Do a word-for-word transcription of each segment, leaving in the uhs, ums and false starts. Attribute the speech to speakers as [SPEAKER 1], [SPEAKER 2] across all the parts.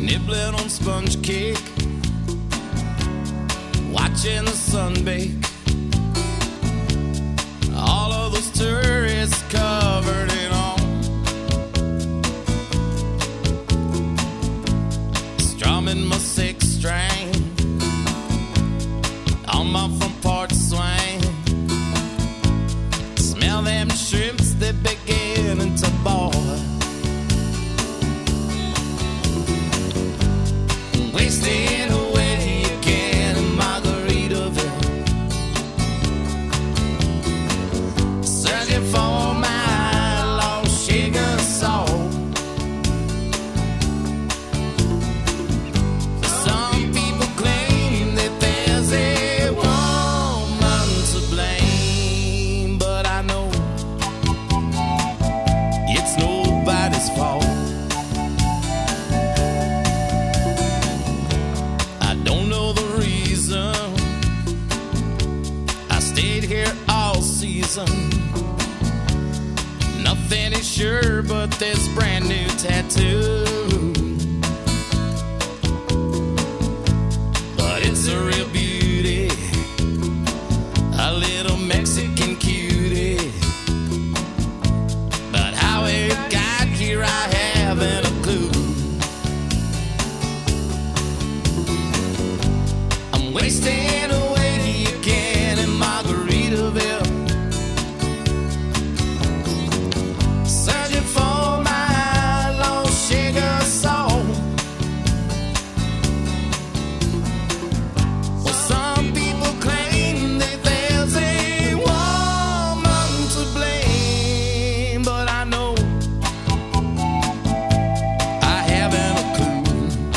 [SPEAKER 1] nibbling on sponge cake, watching the sun bake. All of those tourists covered in all, strumming my six string on my front porch swing. Smell them shrimps, they're beginning to boil. Wasting away again in Margaritaville, searching for my lost sugar soul. Some people claim that there's a woman to blame, but I know it's nobody's fault. Here all season, nothing is sure but this brand new tattoo. But it's a real beauty, a little Mexican cutie. But how it got here I haven't a clue. I'm wasting away again in Margaritaville, searching for my lost sugar soul. Well, some people claim that there's a woman to blame, but I know I haven't a clue.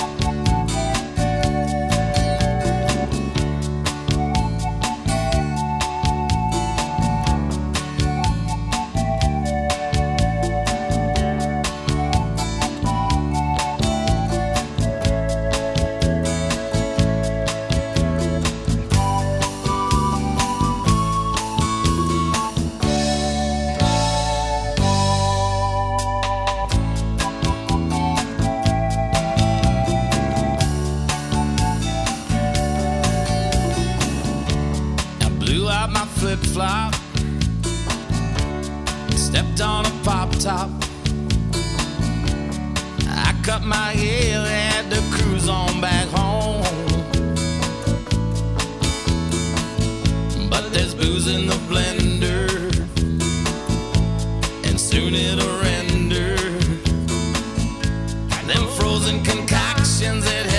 [SPEAKER 1] Blew out my flip-flop, stepped on a pop-top. I cut my hair, had to cruise on back home. But there's booze in the blender, and soon it'll render them frozen concoctions that